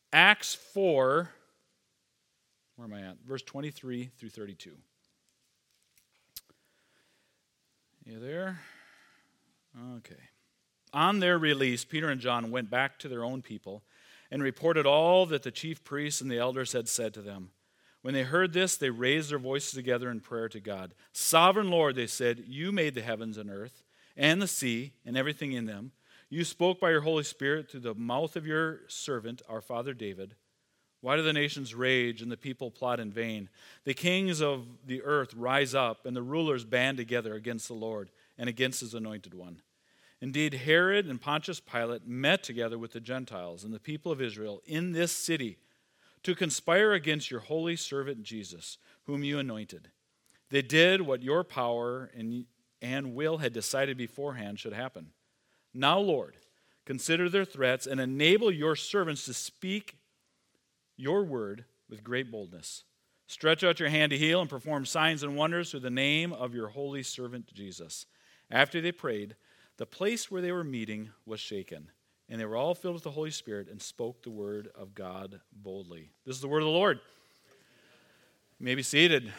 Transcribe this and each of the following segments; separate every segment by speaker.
Speaker 1: Acts 4, where am I at? Verse 23 through 32. You there? Okay. On their release, Peter and John went back to their own people and reported all that the chief priests and the elders had said to them. When they heard this, they raised their voices together in prayer to God. Sovereign Lord, they said, you made the heavens and earth and the sea and everything in them. You spoke by your Holy Spirit through the mouth of your servant, our father David. Why do the nations rage and the people plot in vain? The kings of the earth rise up, and the rulers band together against the Lord and against his anointed one. Indeed, Herod and Pontius Pilate met together with the Gentiles and the people of Israel in this city to conspire against your holy servant Jesus, whom you anointed. They did what your power and will had decided beforehand should happen. Now, Lord, consider their threats and enable your servants to speak your word with great boldness. Stretch out your hand to heal and perform signs and wonders through the name of your holy servant Jesus. After they prayed, the place where they were meeting was shaken, and they were all filled with the Holy Spirit and spoke the word of God boldly. This is the word of the Lord. You may be seated.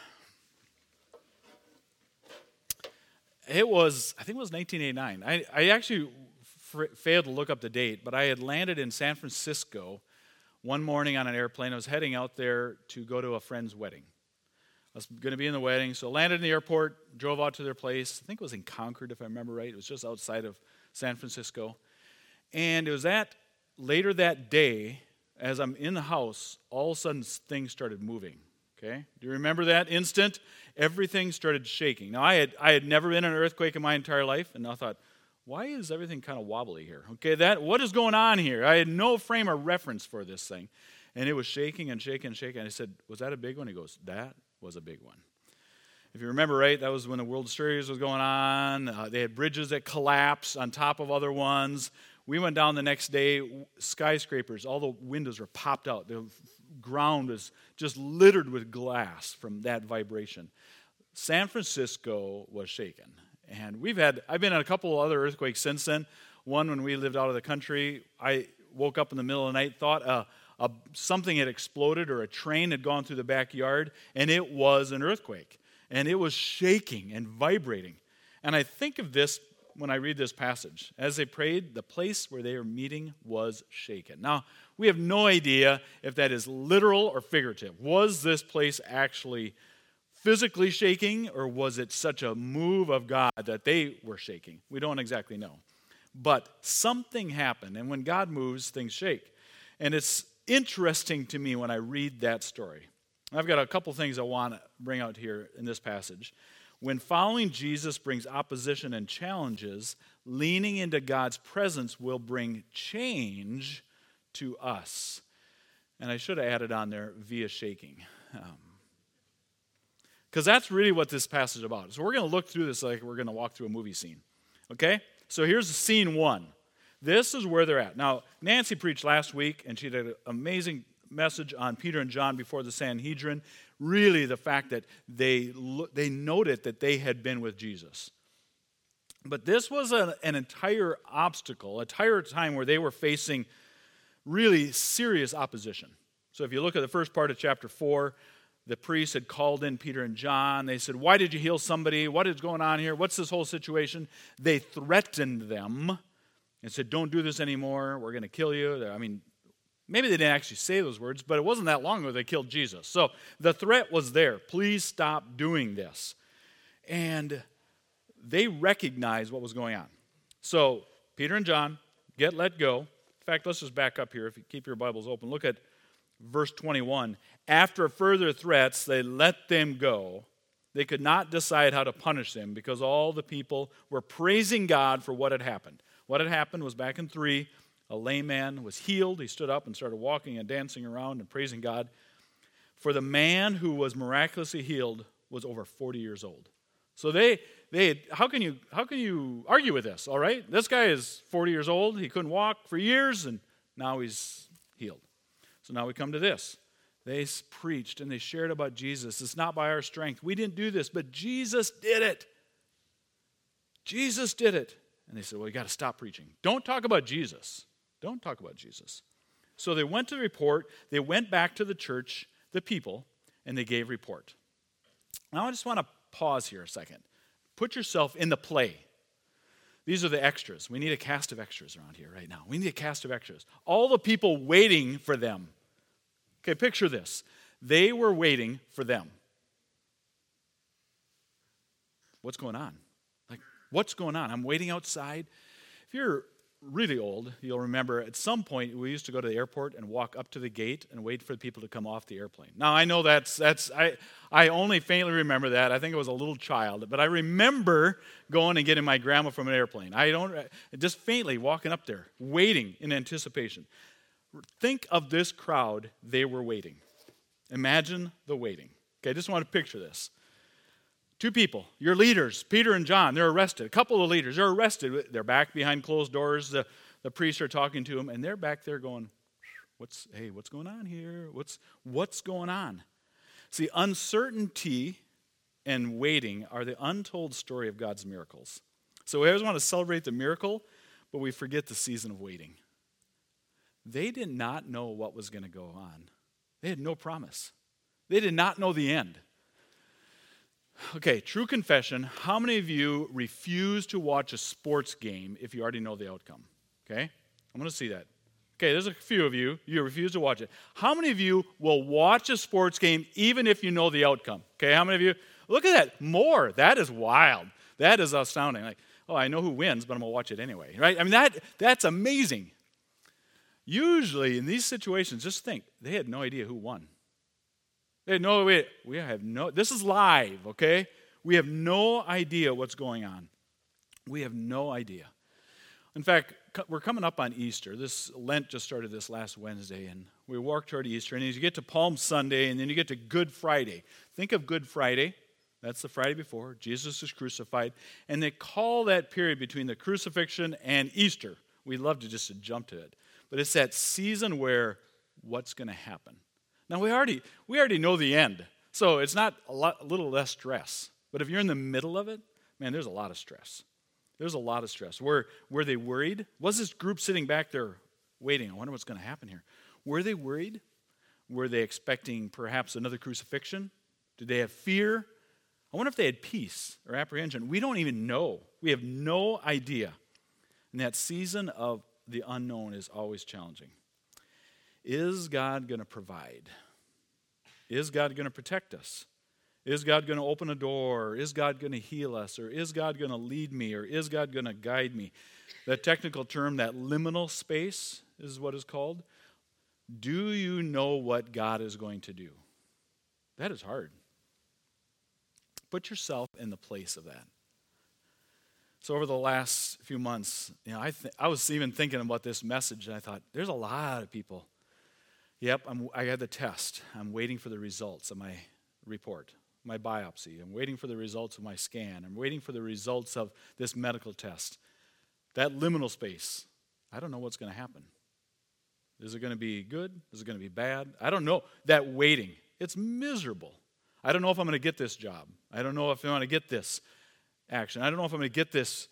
Speaker 1: I think it was 1989. I actually failed to look up the date, but I had landed in San Francisco one morning on an airplane. I was heading out there to go to a friend's wedding. I was going to be in the wedding, so landed in the airport, drove out to their place. I think it was in Concord, if I remember right. It was just outside of San Francisco. And it was later that day, as I'm in the house, all of a sudden things started moving. Okay? Do you remember that instant? Everything started shaking. Now, I had never been in an earthquake in my entire life, and I thought, why is everything kind of wobbly here? Okay, what is going on here? I had no frame of reference for this thing. And it was shaking and shaking and shaking. I said, was that a big one? He goes, that was a big one. If you remember right, that was when the World Series was going on. They had bridges that collapsed on top of other ones. We went down the next day, skyscrapers, all the windows were popped out. The ground was just littered with glass from that vibration. San Francisco was shaken. And I've been in a couple of other earthquakes since then. One when we lived out of the country, I woke up in the middle of the night, thought something had exploded or a train had gone through the backyard, and it was an earthquake. And it was shaking and vibrating. And I think of this when I read this passage. As they prayed, the place where they were meeting was shaken. Now, we have no idea if that is literal or figurative. Was this place actually physically shaking, or was it such a move of God that they were shaking? We don't exactly know. But something happened, and when God moves, things shake. And it's interesting to me when I read that story. I've got a couple things I want to bring out here in this passage. When following Jesus brings opposition and challenges, leaning into God's presence will bring change to us. And I should have added on there, via shaking. Because that's really what this passage is about. So we're going to look through this like we're going to walk through a movie scene. Okay? So here's scene one. This is where they're at. Now, Nancy preached last week, and she did an amazing message on Peter and John before the Sanhedrin. Really, the fact that they noted that they had been with Jesus. But this was an entire obstacle, a entire time where they were facing really serious opposition. So if you look at the first part of chapter 4, the priests had called in Peter and John. They said, why did you heal somebody? What is going on here? What's this whole situation? They threatened them and said, don't do this anymore. We're going to kill you. I mean, maybe they didn't actually say those words, but it wasn't that long ago they killed Jesus. So the threat was there. Please stop doing this. And they recognized what was going on. So Peter and John get let go. In fact, let's just back up here. If you keep your Bibles open, look at verse 21. After further threats, they let them go. They could not decide how to punish them because all the people were praising God for what had happened. What had happened was back in 3, a lame man was healed. He stood up and started walking and dancing around and praising God. For the man who was miraculously healed was over 40 years old. So how can you argue with this, all right? This guy is 40 years old. He couldn't walk for years, and now he's healed. So now we come to this. They preached and they shared about Jesus. It's not by our strength. We didn't do this, but Jesus did it. Jesus did it. And they said, well, you got to stop preaching. Don't talk about Jesus. Don't talk about Jesus. So they went to the report, they went back to the church, the people, and they gave report. Now I just want to pause here a second. Put yourself in the play. These are the extras. We need a cast of extras around here right now. We need a cast of extras. All the people waiting for them. Okay, picture this. They were waiting for them. What's going on? Like, what's going on? I'm waiting outside. If you're really old, you'll remember at some point we used to go to the airport and walk up to the gate and wait for the people to come off the airplane. Now I know I only faintly remember that. I think I was a little child, but I remember going and getting my grandma from an airplane. Just faintly walking up there, waiting in anticipation. Think of this crowd, they were waiting. Imagine the waiting. Okay, I just want to picture this. Two people, your leaders, Peter and John, they're arrested. A couple of leaders, they're arrested. They're back behind closed doors. The priests are talking to them, and they're back there going, what's going on here? What's going on? See, uncertainty and waiting are the untold story of God's miracles. So we always want to celebrate the miracle, but we forget the season of waiting. They did not know what was going to go on. They had no promise. They did not know the end. Okay, true confession. How many of you refuse to watch a sports game if you already know the outcome? Okay, I'm going to see that. Okay, there's a few of you. You refuse to watch it. How many of you will watch a sports game even if you know the outcome? Okay, how many of you? Look at that. More. That is wild. That is astounding. Like, oh, I know who wins, but I'm going to watch it anyway. Right? I mean, that's amazing. Usually in these situations, just think, they had no idea who won. They had no way. This is live, okay? We have no idea what's going on. We have no idea. In fact, we're coming up on Easter. This Lent just started this last Wednesday, and we walk toward Easter. And as you get to Palm Sunday, and then you get to Good Friday. Think of Good Friday. That's the Friday before. Jesus is crucified. And they call that period between the crucifixion and Easter. We love to just jump to it. But it's that season where what's going to happen. Now, we already know the end, so it's not a little less stress. But if you're in the middle of it, man, there's a lot of stress. There's a lot of stress. Were they worried? Was this group sitting back there waiting? I wonder what's going to happen here. Were they worried? Were they expecting perhaps another crucifixion? Did they have fear? I wonder if they had peace or apprehension. We don't even know. We have no idea. And that season of the unknown is always challenging. Is God going to provide? Is God going to protect us? Is God going to open a door? Is God going to heal us? Or is God going to lead me? Or is God going to guide me? That technical term, that liminal space is what is called. Do you know what God is going to do? That is hard. Put yourself in the place of that. So over the last few months, I was even thinking about this message, and I thought, there's a lot of people. Yep, I had the test. I'm waiting for the results of my report, my biopsy. I'm waiting for the results of my scan. I'm waiting for the results of this medical test. That liminal space, I don't know what's going to happen. Is it going to be good? Is it going to be bad? I don't know. That waiting, it's miserable. I don't know if I'm going to get this job. I don't know if I'm going to get this action. I don't know if I'm going to get this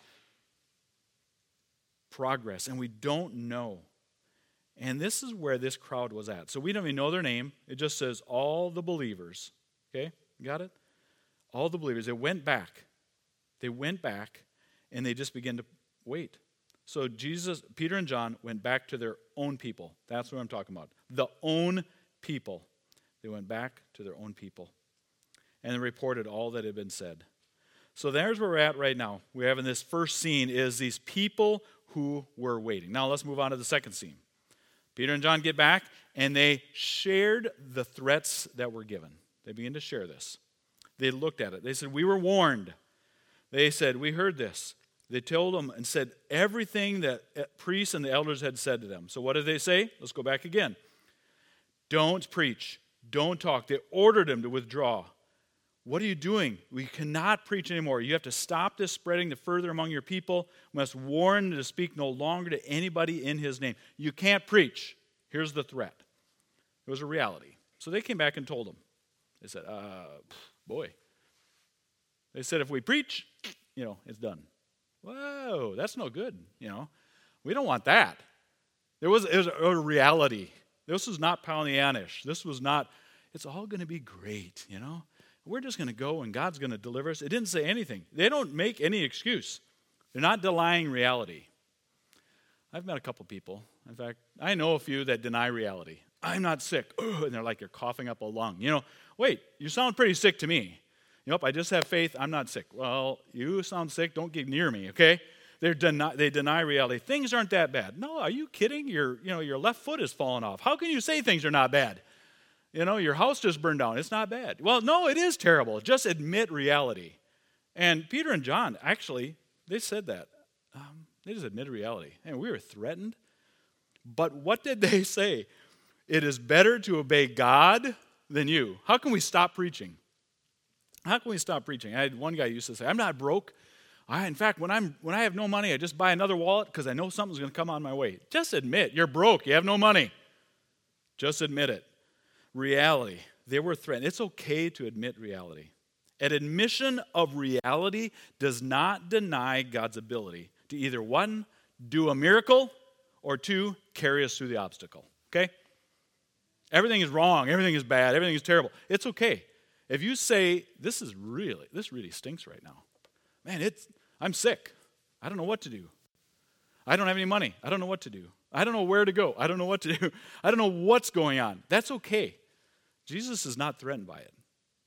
Speaker 1: progress. And we don't know. And this is where this crowd was at. So we don't even know their name. It just says all the believers. Okay? You got it? All the believers. They went back. They went back and they just began to wait. So Peter and John went back to their own people. That's what I'm talking about. The own people. They went back to their own people. And they reported all that had been said. So there's where we're at right now. We have in this first scene is these people who were waiting. Now let's move on to the second scene. Peter and John get back, and they shared the threats that were given. They began to share this. They looked at it. They said, we were warned. They said, we heard this. They told them and said everything that priests and the elders had said to them. So what did they say? Let's go back again. Don't preach. Don't talk. They ordered them to withdraw. What are you doing? We cannot preach anymore. You have to stop this spreading further among your people. We must warn to speak no longer to anybody in his name. You can't preach. Here's the threat. It was a reality. So they came back and told them. They said, boy. They said, if we preach, it's done. Whoa, that's no good. We don't want that. It was a reality. This was not Pollyannish. This was not, it's all going to be great, you know. We're just going to go and God's going to deliver us. It didn't say anything. They don't make any excuse. They're not denying reality. I've met a couple people. In fact, I know a few that deny reality. I'm not sick. Ugh, and they're like, you're coughing up a lung. You know, wait, you sound pretty sick to me. Nope, I just have faith. I'm not sick. Well, you sound sick. Don't get near me, okay? They deny reality. Things aren't that bad. No, are you kidding? Your left foot has fallen off. How can you say things are not bad? You know, your house just burned down. It's not bad. Well, no, it is terrible. Just admit reality. And Peter and John, actually, they said that. They just admitted reality. And we were threatened. But what did they say? It is better to obey God than you. How can we stop preaching? How can we stop preaching? I had one guy used to say, I'm not broke. In fact, when I have no money, I just buy another wallet because I know something's going to come on my way. Just admit you're broke. You have no money. Just admit it. Reality. They were threatened. It's okay to admit reality. An admission of reality does not deny God's ability to either, one, do a miracle, or two, carry us through the obstacle. Okay? Everything is wrong. Everything is bad. Everything is terrible. It's okay. If you say, this really stinks right now. Man, I'm sick. I don't know what to do. I don't have any money. I don't know what to do. I don't know where to go. I don't know what to do. I don't know what's going on. That's okay. Jesus is not threatened by it.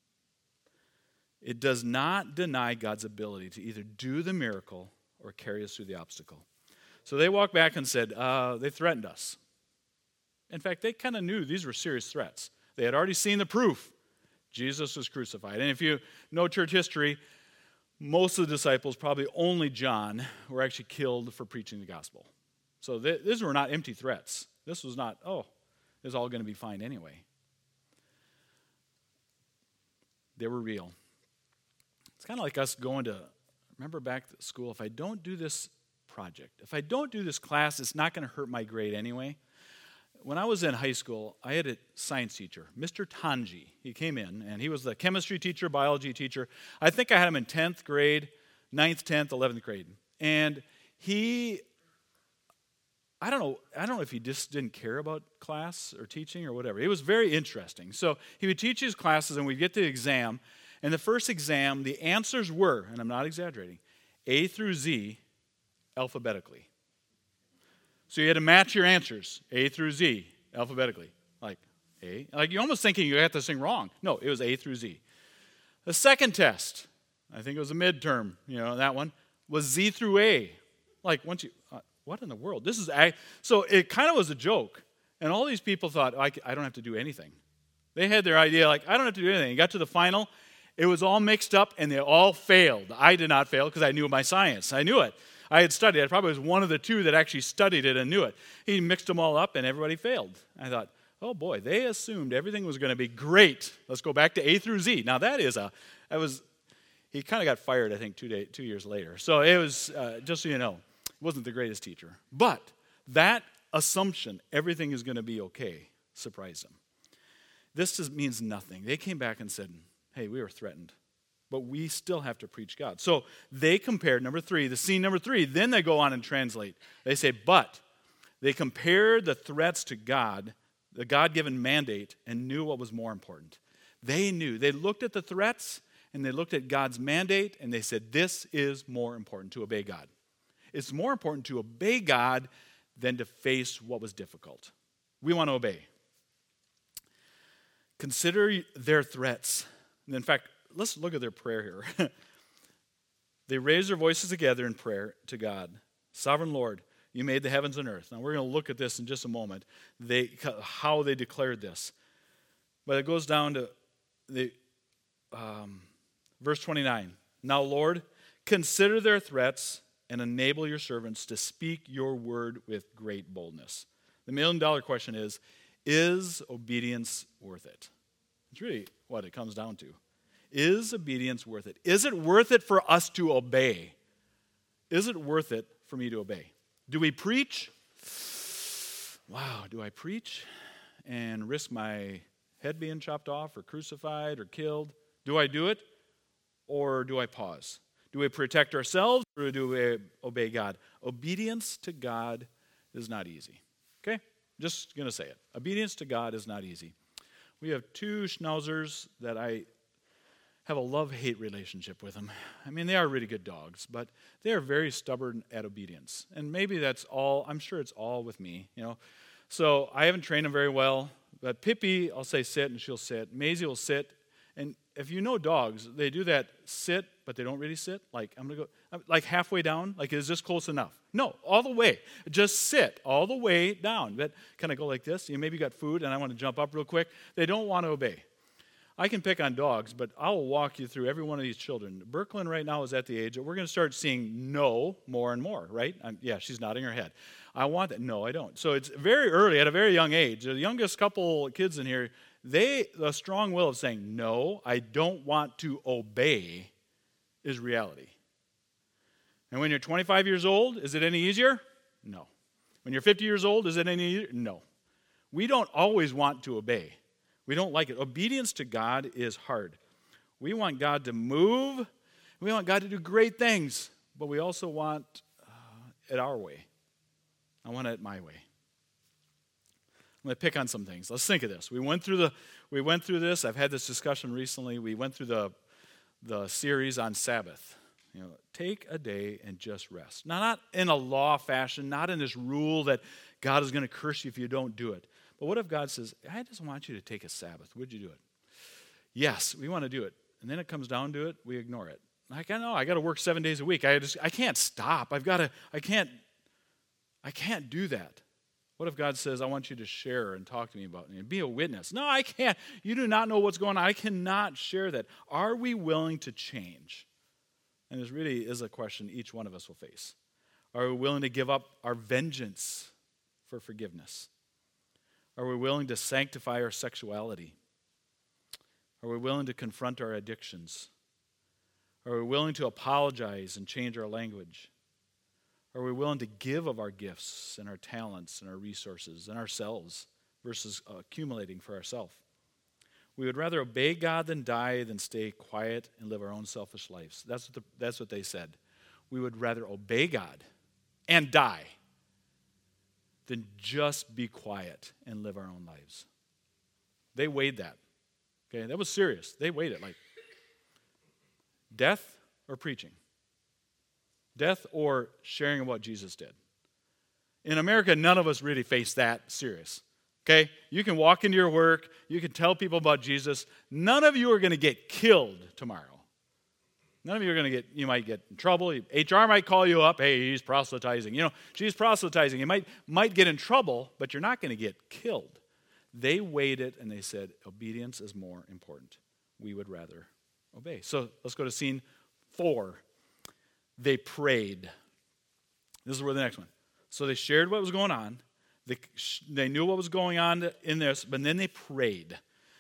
Speaker 1: It does not deny God's ability to either do the miracle or carry us through the obstacle. So they walked back and said, they threatened us. In fact, they kind of knew these were serious threats. They had already seen the proof. Jesus was crucified. And if you know church history, most of the disciples, probably only John, were actually killed for preaching the gospel. So these were not empty threats. This was not, it's all going to be fine anyway. They were real. It's kind of like us going to, remember back to school, if I don't do this project, if I don't do this class, it's not going to hurt my grade anyway. When I was in high school, I had a science teacher, Mr. Tanji. He came in, and he was the chemistry teacher, biology teacher. I think I had him in 10th grade, 9th, 10th, 11th grade. And I don't know if he just didn't care about class or teaching or whatever. It was very interesting. So he would teach his classes, and we'd get to the exam. And the first exam, the answers were, and I'm not exaggerating, A through Z alphabetically. So you had to match your answers, A through Z, alphabetically. Like A. Like you're almost thinking you got this thing wrong. No, it was A through Z. The second test, I think it was a midterm, that one, was Z through A. Like once you, what in the world? This is A. So it kind of was a joke. And all these people thought, I don't have to do anything. They had their idea, like, I don't have to do anything. You got to the final, it was all mixed up, and they all failed. I did not fail because I knew my science. I knew it. I had studied. I probably was one of the two that actually studied it and knew it. He mixed them all up, and everybody failed. I thought, oh boy, they assumed everything was going to be great. Let's go back to A through Z. Now he kind of got fired, I think, 2 years later. So it was, just so you know, wasn't the greatest teacher. But that assumption, everything is going to be okay, surprised them. This means nothing. They came back and said, hey, we were threatened, but we still have to preach God. So they compared, number 3, the scene number 3, then they go on and translate. They say, but they compared the threats to God, the God-given mandate, and knew what was more important. They knew. They looked at the threats, and they looked at God's mandate, and they said, this is more important, to obey God. It's more important to obey God than to face what was difficult. We want to obey. Consider their threats. And in fact, let's look at their prayer here. They raised their voices together in prayer to God. Sovereign Lord, you made the heavens and earth. Now we're going to look at this in just a moment, how they declared this. But it goes down to verse 29. Now, Lord, consider their threats and enable your servants to speak your word with great boldness. The million-dollar question is obedience worth it? It's really what it comes down to. Is obedience worth it? Is it worth it for us to obey? Is it worth it for me to obey? Do we preach? Wow, do I preach and risk my head being chopped off or crucified or killed? Do I do it, or do I pause? Do we protect ourselves, or do we obey God? Obedience to God is not easy. Okay? Just going to say it. Obedience to God is not easy. We have 2 schnauzers that I have a love-hate relationship with them. I mean, they are really good dogs, but they are very stubborn at obedience. And maybe that's all, I'm sure it's all with me, So I haven't trained them very well, but Pippi, I'll say sit, and she'll sit. Maisie will sit. And if you know dogs, they do that sit, but they don't really sit. Like, I'm going to go, like halfway down, like, is this close enough? No, all the way. Just sit all the way down. But kind of go like this. You maybe got food, and I want to jump up real quick. They don't want to obey. I can pick on dogs, but I will walk you through every one of these children. Brooklyn right now is at the age that we're going to start seeing no more and more, right? Yeah, she's nodding her head. I want that. No, I don't. So it's very early, at a very young age. The youngest couple kids in here, the strong will of saying, no, I don't want to obey is reality. And when you're 25 years old, is it any easier? No. When you're 50 years old, is it any easier? No. We don't always want to obey. We don't like it. Obedience to God is hard. We want God to move. We want God to do great things, but we also want it our way. I want it my way. I'm going to pick on some things. Let's think of this. We went through this. I've had this discussion recently. We went through the series on Sabbath. Take a day and just rest. Now, not in a law fashion, not in this rule that God is going to curse you if you don't do it. But what if God says, I just want you to take a Sabbath. Would you do it? Yes, we want to do it. And then it comes down to it, we ignore it. Like, I know, I got to work 7 days a week. I can't stop. I can't do that. What if God says, I want you to share and talk to me about it and be a witness? No, I can't. You do not know what's going on. I cannot share that. Are we willing to change? And this really is a question each one of us will face. Are we willing to give up our vengeance for forgiveness? Are we willing to sanctify our sexuality? Are we willing to confront our addictions? Are we willing to apologize and change our language? Are we willing to give of our gifts and our talents and our resources and ourselves versus accumulating for ourselves? We would rather obey God than die than stay quiet and live our own selfish lives. That's what they said. We would rather obey God and die than just be quiet and live our own lives. They weighed that. Okay, that was serious. They weighed it like death or preaching. Death or sharing what Jesus did. In America, none of us really face that serious. Okay? You can walk into your work. You can tell people about Jesus. None of you are going to get killed tomorrow. None of you are going to you might get in trouble. HR might call you up. Hey, he's proselytizing. She's proselytizing. You might get in trouble, but you're not going to get killed. They weighed it and they said, obedience is more important. We would rather obey. So let's go to scene 4. They prayed. This is where the next one. So they shared what was going on. They knew what was going on in this, but then they prayed.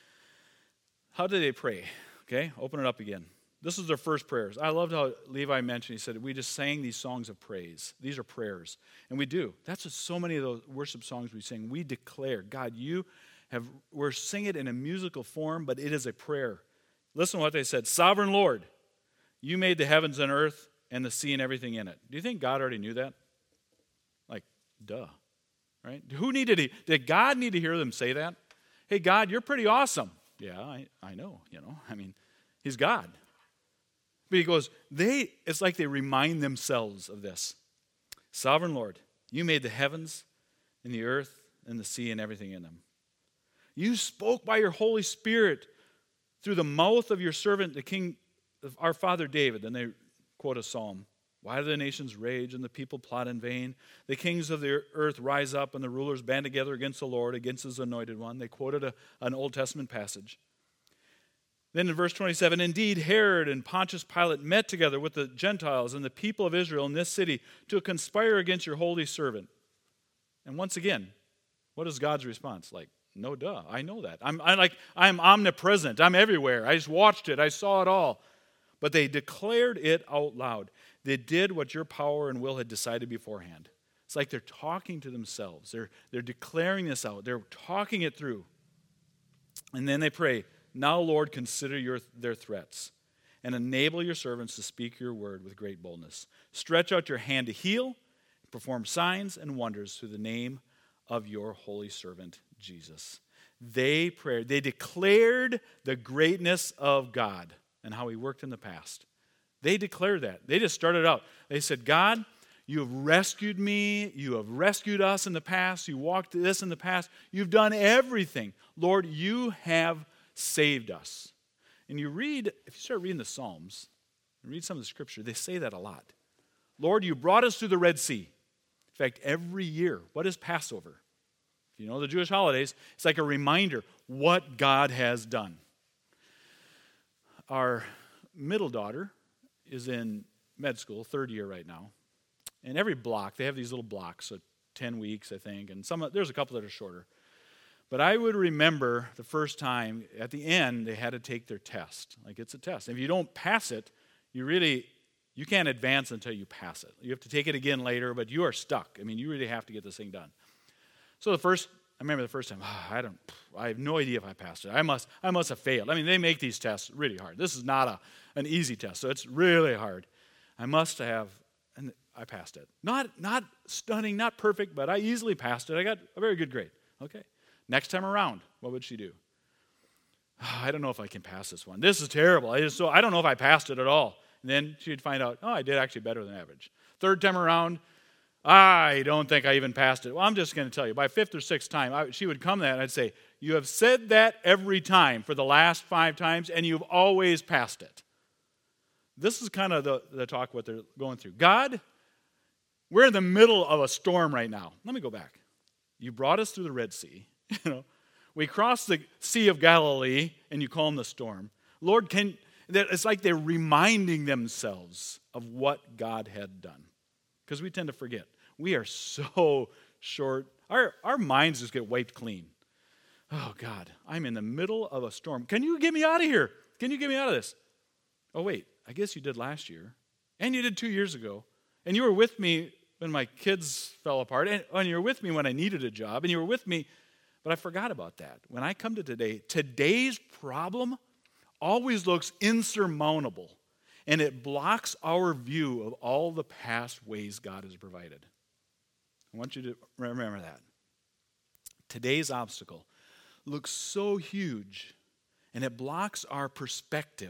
Speaker 1: How did they pray? Okay, open it up again. This is their first prayers. I loved how Levi mentioned, he said, we just sang these songs of praise. These are prayers. And we do. That's what so many of those worship songs we sing. We declare, God, we're singing it in a musical form, but it is a prayer. Listen to what they said. Sovereign Lord, you made the heavens and earth and the sea and everything in it. Do you think God already knew that? Like, duh. Right? Did God need to hear them say that? Hey, God, you're pretty awesome. Yeah, I know, he's God. But he goes, it's like they remind themselves of this. Sovereign Lord, you made the heavens and the earth and the sea and everything in them. You spoke by your Holy Spirit through the mouth of your servant, the king, our father David. Then they quote a psalm. Why do the nations rage and the people plot in vain? The kings of the earth rise up and the rulers band together against the Lord, against his anointed one. They quoted an Old Testament passage. Then in verse 27, indeed, Herod and Pontius Pilate met together with the Gentiles and the people of Israel in this city to conspire against your holy servant. And once again, what is God's response? Like, no duh, I know that. I'm omnipresent. I'm everywhere. I just watched it. I saw it all. But they declared it out loud. They did what your power and will had decided beforehand. It's like they're talking to themselves. They're declaring this out. They're talking it through. And then they pray, now, Lord, consider their threats and enable your servants to speak your word with great boldness. Stretch out your hand to heal, perform signs and wonders through the name of your holy servant Jesus. They prayed. They declared the greatness of God and how he worked in the past. They declared that. They just started out. They said, God, you have rescued me. You have rescued us in the past. You walked this in the past. You've done everything. Lord, you have saved us. And you read, if you start reading the Psalms, and read some of the scripture, they say that a lot. Lord, you brought us through the Red Sea. In fact, every year, what is Passover? If you know the Jewish holidays, it's like a reminder what God has done. Our middle daughter is in med school, third year right now. And every block, they have these little blocks, so 10 weeks, I think, and there's a couple that are shorter. But I would remember the first time, at the end, they had to take their test. Like, it's a test. And if you don't pass it, you can't advance until you pass it. You have to take it again later, but you are stuck. I mean, you really have to get this thing done. So I remember the first time, I have no idea if I passed it. I must have failed. I mean, they make these tests really hard. This is not an easy test, so it's really hard. I must have, and I passed it. Not stunning, not perfect, but I easily passed it. I got a very good grade. Okay. Next time around, what would she do? I don't know if I can pass this one. This is terrible. I don't know if I passed it at all. And then she'd find out, I did actually better than average. Third time around, I don't think I even passed it. Well, I'm just going to tell you, by fifth or sixth time, she would come there and I'd say, you have said that every time for the last 5 times, and you've always passed it. This is kind of the talk, what they're going through. God, we're in the middle of a storm right now. Let me go back. You brought us through the Red Sea. We crossed the Sea of Galilee, and you calm the storm. Lord, it's like they're reminding themselves of what God had done. Because we tend to forget. We are so short. Our minds just get wiped clean. Oh, God, I'm in the middle of a storm. Can you get me out of here? Can you get me out of this? Oh, wait, I guess you did last year. And you did 2 years ago. And you were with me when my kids fell apart. And you were with me when I needed a job. And you were with me, but I forgot about that. When I come to today's problem always looks insurmountable. And it blocks our view of all the past ways God has provided. I want you to remember that. Today's obstacle looks so huge, and it blocks our perspective.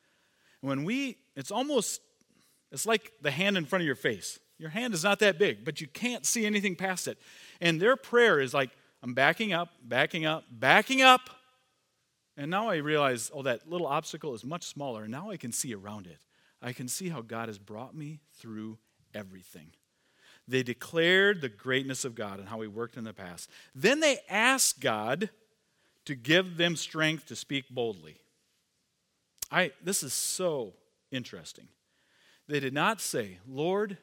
Speaker 1: It's like the hand in front of your face. Your hand is not that big, but you can't see anything past it. And their prayer is like, I'm backing up, backing up, backing up. And now I realize, that little obstacle is much smaller, and now I can see around it. I can see how God has brought me through everything. They declared the greatness of God and how he worked in the past. Then they asked God to give them strength to speak boldly. This is so interesting. They did not say, Lord,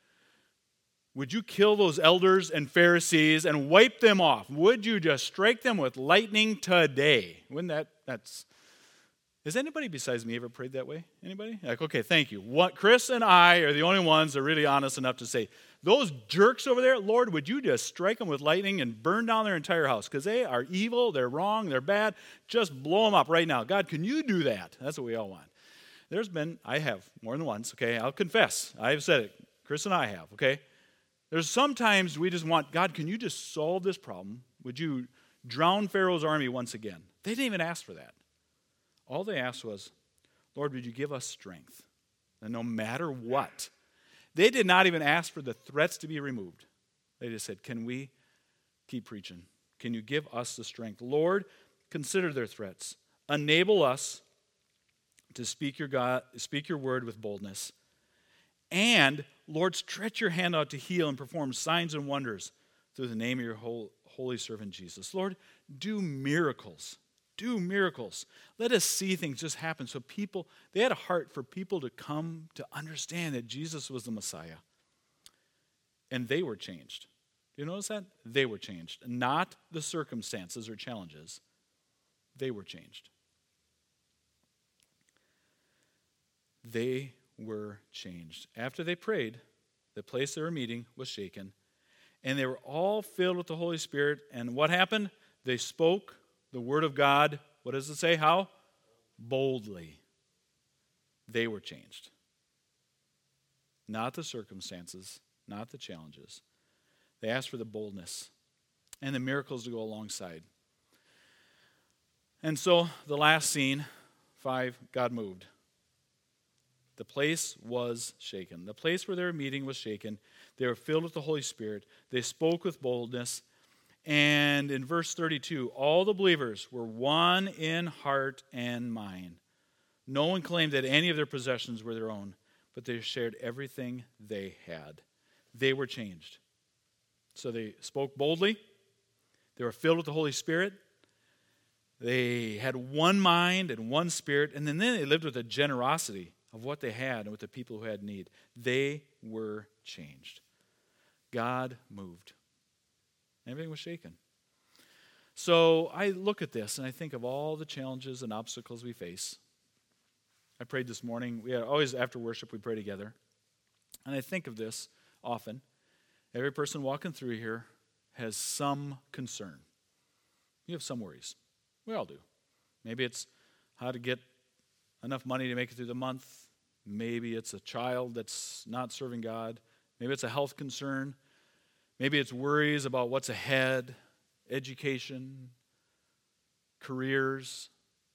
Speaker 1: would you kill those elders and Pharisees and wipe them off? Would you just strike them with lightning today? Has anybody besides me ever prayed that way? Anybody? Like, okay, thank you. Chris and I are the only ones that are really honest enough to say, those jerks over there, Lord, would you just strike them with lightning and burn down their entire house? Because they are evil, they're wrong, they're bad. Just blow them up right now. God, can you do that? That's what we all want. I have more than once, okay? I'll confess. I've said it. Chris and I have, okay? There's sometimes we just want, God, can you just solve this problem? Would you drown Pharaoh's army once again? They didn't even ask for that. All they asked was, Lord, would you give us strength? And no matter what. They did not even ask for the threats to be removed. They just said, can we keep preaching? Can you give us the strength? Lord, consider their threats. Enable us to speak your word with boldness. And, Lord, stretch your hand out to heal and perform signs and wonders through the name of your holy servant Jesus. Lord, do miracles. Do miracles. Let us see things just happen. So they had a heart for people to come to understand that Jesus was the Messiah. And they were changed. Do you notice that? They were changed. Not the circumstances or challenges. They were changed. They were changed. After they prayed, the place they were meeting was shaken, and they were all filled with the Holy Spirit. And what happened? They spoke the word of God. What does it say? How? Boldly. They were changed. Not the circumstances, not the challenges. They asked for the boldness. and the miracles to go alongside. And so the last scene, 5, God moved. The place was shaken. The place where they were meeting was shaken. They were filled with the Holy Spirit. They spoke with boldness. And in verse 32, all the believers were one in heart and mind. No one claimed that any of their possessions were their own, but they shared everything they had. They were changed. So they spoke boldly. They were filled with the Holy Spirit. They had one mind and one spirit, and then they lived with a generosity of what they had and with the people who had need. They were changed. God moved. Everything was shaken. So I look at this and I think of all the challenges and obstacles we face. I prayed this morning. We always, after worship, we pray together. And I think of this often. Every person walking through here has some concern. You have some worries. We all do. Maybe it's how to get enough money to make it through the month. Maybe it's a child that's not serving God. Maybe it's a health concern. Maybe it's worries about what's ahead, education, careers,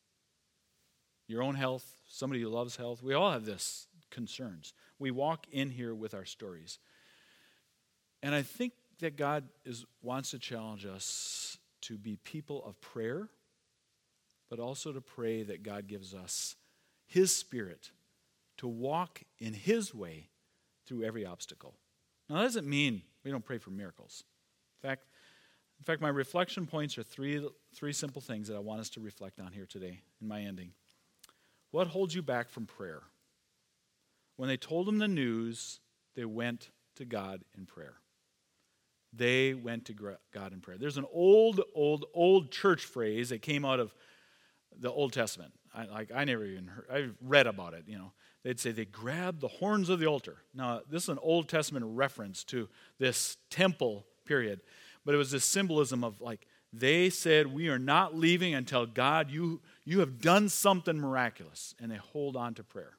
Speaker 1: your own health, somebody who loves health. We all have this concerns. We walk in here with our stories. And I think that God wants to challenge us to be people of prayer, but also to pray that God gives us His Spirit to walk in His way through every obstacle. Now, that doesn't mean we don't pray for miracles. In fact, my reflection points are three simple things that I want us to reflect on here today in my ending. What holds you back from prayer? When they told him the news, they went to God in prayer. They went to God in prayer. There's an old church phrase that came out of the Old Testament. I never even heard. I read about it. They'd say they grabbed the horns of the altar. Now, this is an Old Testament reference to this temple period, but it was this symbolism of they said, we are not leaving until God, you have done something miraculous, and they hold on to prayer.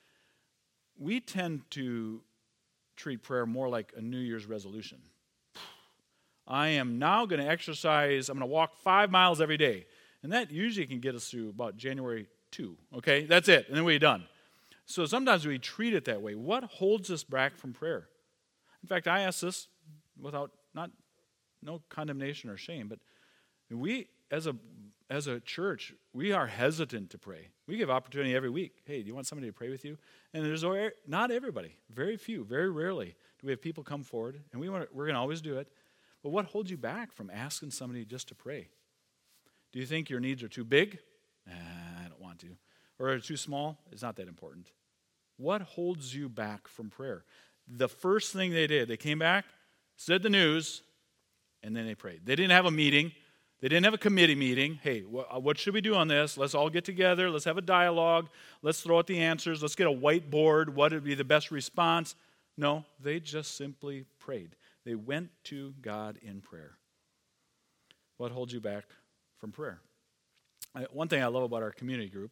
Speaker 1: We tend to treat prayer more like a New Year's resolution. I am now going to exercise, I'm going to walk 5 miles every day. And that usually can get us through about January 2, okay? That's it, and then we're done. So sometimes we treat it that way. What holds us back from prayer? In fact, I ask this without no condemnation or shame, but we, as a church, we are hesitant to pray. We give opportunity every week. Hey, do you want somebody to pray with you? And there's not everybody, very few, very rarely do we have people come forward, and we're going to always do it. But what holds you back from asking somebody just to pray? Do you think your needs are too big? I don't want to. Or are too small? It's not that important. What holds you back from prayer? The first thing they did, they came back, said the news, and then they prayed. They didn't have a meeting. They didn't have a committee meeting. Hey, what should we do on this? Let's all get together. Let's have a dialogue. Let's throw out the answers. Let's get a whiteboard. What would be the best response? No, they just simply prayed. They went to God in prayer. What holds you back from prayer? One thing I love about our community group,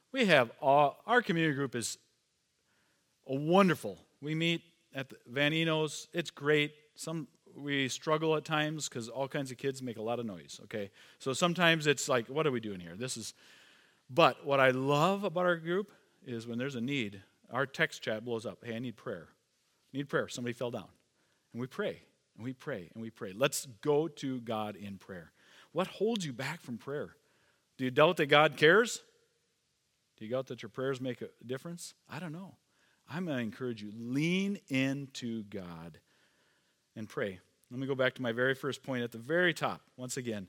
Speaker 1: our community group is wonderful. We meet at the Van Eno's. It's great. We struggle at times because all kinds of kids make a lot of noise, okay? So sometimes it's like, what are we doing here? But what I love about our group is when there's a need, our text chat blows up. Hey, I need prayer. Somebody fell down. And we pray, and we pray, and we pray. Let's go to God in prayer. What holds you back from prayer? Do you doubt that God cares? Do you doubt that your prayers make a difference? I don't know. I'm going to encourage you, lean into God and pray. Let me go back to my very first point at the very top. Once again,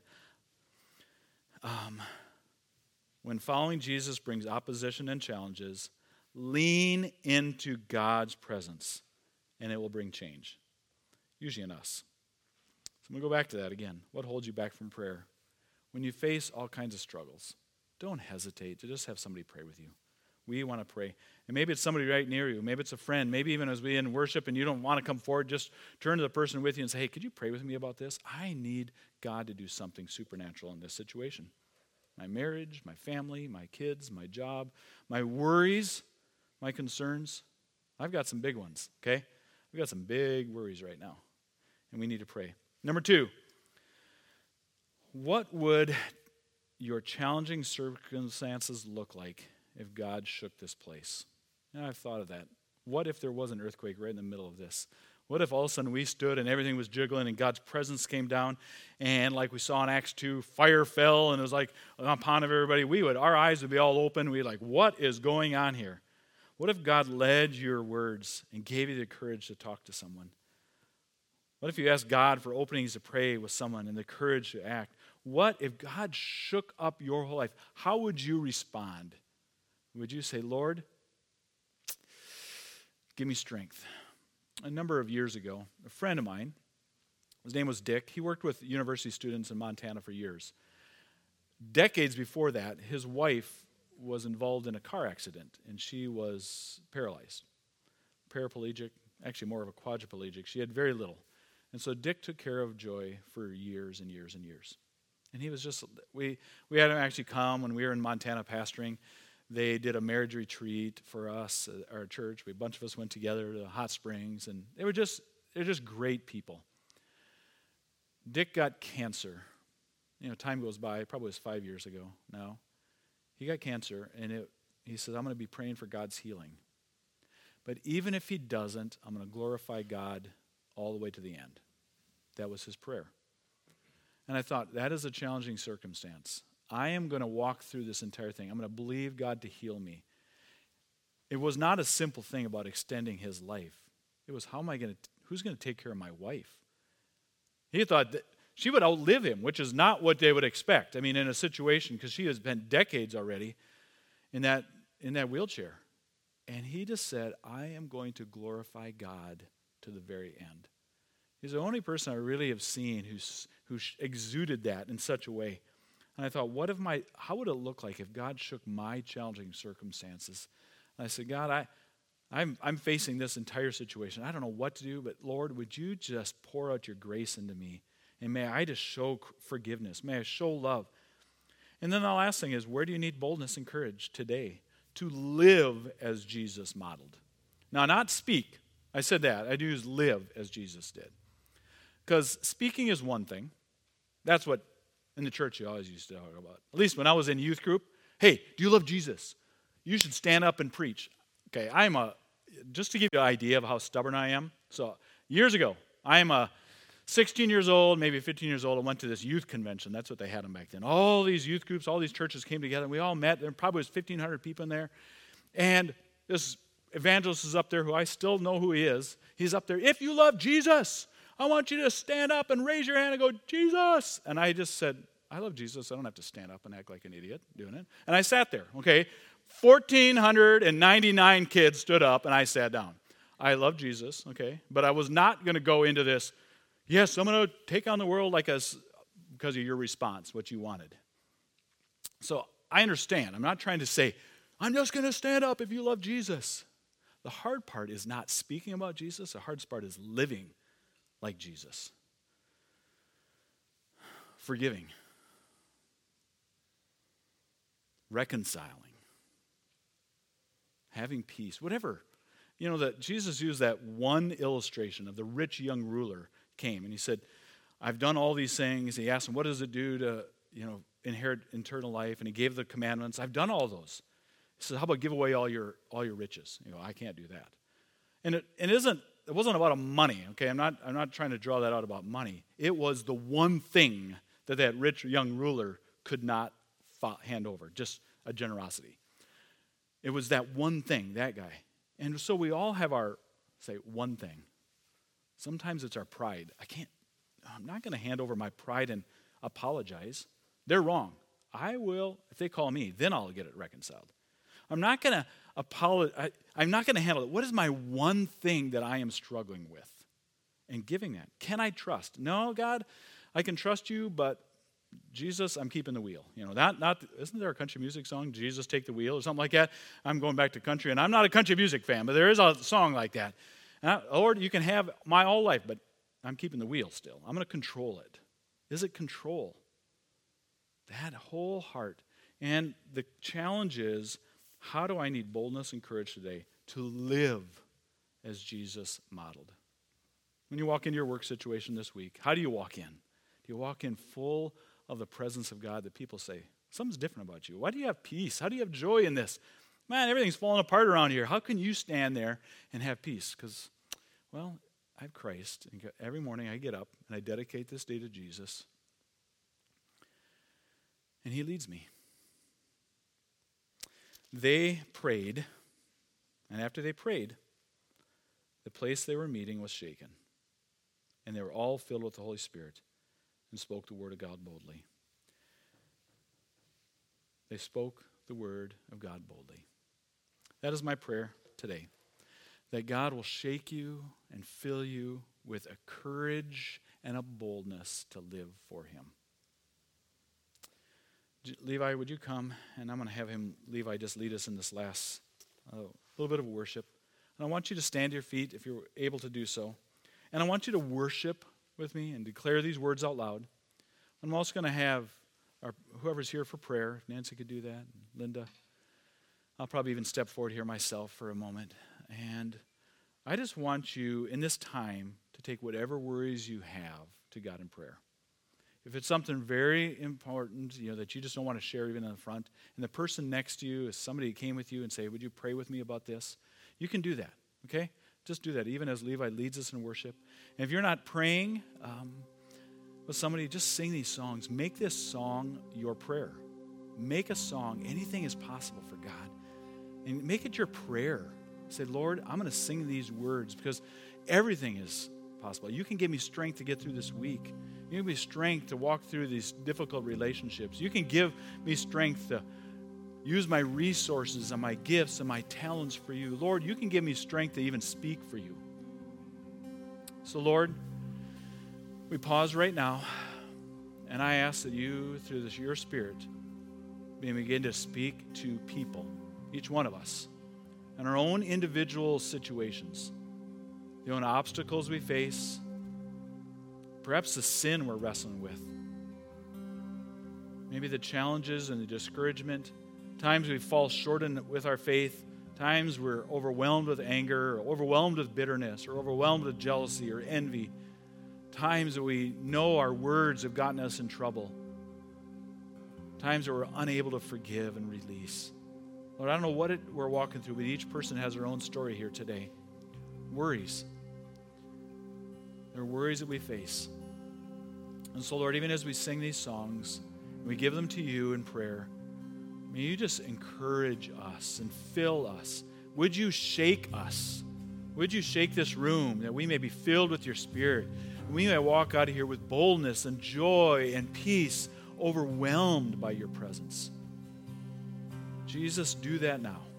Speaker 1: when following Jesus brings opposition and challenges, lean into God's presence, and it will bring change. Usually in us. So I'm going to go back to that again. What holds you back from prayer? When you face all kinds of struggles, don't hesitate to just have somebody pray with you. We want to pray. And maybe it's somebody right near you. Maybe it's a friend. Maybe even as we in worship and you don't want to come forward, just turn to the person with you and say, hey, could you pray with me about this? I need God to do something supernatural in this situation. My marriage, my family, my kids, my job, my worries, my concerns. I've got some big ones, okay? We've got some big worries right now. And we need to pray. Number 2, What would your challenging circumstances look like if God shook this place? And I've thought of that. What if there was an earthquake right in the middle of this? What if all of a sudden we stood and everything was jiggling and God's presence came down and like we saw in Acts 2, fire fell and it was like upon everybody. Our eyes would be all open. We'd be like, what is going on here? What if God led your words and gave you the courage to talk to someone? What if you asked God for openings to pray with someone and the courage to act? What if God shook up your whole life? How would you respond? Would you say, Lord, give me strength? A number of years ago, a friend of mine, his name was Dick, he worked with university students in Montana for years. Decades before that, his wife was involved in a car accident, and she was paralyzed. Paraplegic, actually more of a quadriplegic. She had very little. And so Dick took care of Joy for years and years and years. And he was just, we had him actually come when we were in Montana pastoring. They did a marriage retreat for us at our church. A bunch of us went together to Hot Springs, and they're just great people. Dick got cancer. Time goes by. It probably was 5 years ago now. He got cancer, and he says, I'm going to be praying for God's healing. But even if he doesn't, I'm going to glorify God all the way to the end. That was his prayer. And I thought, that is a challenging circumstance. I am going to walk through this entire thing. I'm going to believe God to heal me. It was not a simple thing about extending his life. It was, who's going to take care of my wife? He thought that she would outlive him, which is not what they would expect. In a situation, because she has been decades already in that wheelchair. And he just said, I am going to glorify God to the very end. He's the only person I really have seen who exuded that in such a way. And I thought, how would it look like if God shook my challenging circumstances? And I said, God, I'm facing this entire situation. I don't know what to do, but Lord, would you just pour out your grace into me? And may I just show forgiveness. May I show love. And then the last thing is, where do you need boldness and courage today? To live as Jesus modeled. Now, not speak. I said that. I do use live as Jesus did. Because speaking is one thing. That's what in the church you always used to talk about. At least when I was in youth group. Hey, do you love Jesus? You should stand up and preach. Okay, just to give you an idea of how stubborn I am. So years ago, I am a 16 years old, maybe 15 years old. I went to this youth convention. That's what they had them back then. All these youth groups, all these churches came together, and we all met. There probably was 1,500 people in there. And this evangelist is up there, who I still know who he is. He's up there. If you love Jesus, I want you to stand up and raise your hand and go, Jesus. And I just said, I love Jesus. I don't have to stand up and act like an idiot doing it. And I sat there, okay? 1,499 kids stood up, and I sat down. I love Jesus, okay? But I was not going to go into this, yes, I'm going to take on the world because of your response, what you wanted. So I understand. I'm not trying to say, I'm just going to stand up if you love Jesus. The hard part is not speaking about Jesus. The hardest part is living like Jesus. Forgiving. Reconciling. Having peace. Whatever. That Jesus used that one illustration of the rich young ruler came and he said, I've done all these things. He asked him, what does it do to, inherit eternal life? And he gave the commandments. I've done all those. He said, how about give away all your riches? I can't do that. And it wasn't about money, okay? I'm not trying to draw that out about money. It was the one thing that rich young ruler could not hand over, just a generosity. It was that one thing, that guy. And so we all have our, one thing. Sometimes it's our pride. I'm not going to hand over my pride and apologize. They're wrong. I will, if they call me, then I'll get it reconciled. I'm not going to apologize. I'm not going to handle it. What is my one thing that I am struggling with? And giving that. Can I trust? No, God, I can trust you, but Jesus, I'm keeping the wheel. Isn't there a country music song, Jesus Take the Wheel, or something like that? I'm going back to country, and I'm not a country music fan, but there is a song like that. Lord, you can have my whole life, but I'm keeping the wheel still. I'm going to control it. Is it control? That whole heart. And the challenge is, how do I need boldness and courage today to live as Jesus modeled? When you walk into your work situation this week, how do you walk in? Do you walk in full of the presence of God that people say, something's different about you. Why do you have peace? How do you have joy in this? Man, everything's falling apart around here. How can you stand there and have peace? Because, well, I have Christ. And every morning I get up and I dedicate this day to Jesus. And he leads me. They prayed, and after they prayed, the place they were meeting was shaken. And they were all filled with the Holy Spirit and spoke the word of God boldly. They spoke the word of God boldly. That is my prayer today, that God will shake you and fill you with a courage and a boldness to live for him. Levi, would you come? And I'm going to have Levi, just lead us in this last little bit of worship. And I want you to stand to your feet if you're able to do so. And I want you to worship with me and declare these words out loud. I'm also going to have whoever's here for prayer. Nancy could do that. Linda. I'll probably even step forward here myself for a moment. And I just want you in this time to take whatever worries you have to God in prayer. If it's something very important, that you just don't want to share even in the front, and the person next to you is somebody who came with you and say, would you pray with me about this? You can do that, okay? Just do that, even as Levi leads us in worship. And if you're not praying with somebody, just sing these songs. Make this song your prayer. Make a song. Anything is possible for God. And make it your prayer. Say, Lord, I'm going to sing these words because everything is possible. You can give me strength to get through this week. You can give me strength to walk through these difficult relationships. You can give me strength to use my resources and my gifts and my talents for you. Lord, you can give me strength to even speak for you. So, Lord, we pause right now, and I ask that you, through your Spirit, may begin to speak to people, each one of us, in our own individual situations, the own obstacles we face, perhaps the sin we're wrestling with, maybe the challenges and the discouragement, times we fall short with our faith, times we're overwhelmed with anger, or overwhelmed with bitterness, or overwhelmed with jealousy or envy, times that we know our words have gotten us in trouble, times that we're unable to forgive and release. Lord, I don't know what we're walking through, but each person has their own story here today. Worries. There are worries that we face. And so, Lord, even as we sing these songs, and we give them to you in prayer, may you just encourage us and fill us. Would you shake us? Would you shake this room that we may be filled with your Spirit? And we may walk out of here with boldness and joy and peace, overwhelmed by your presence. Jesus, do that now.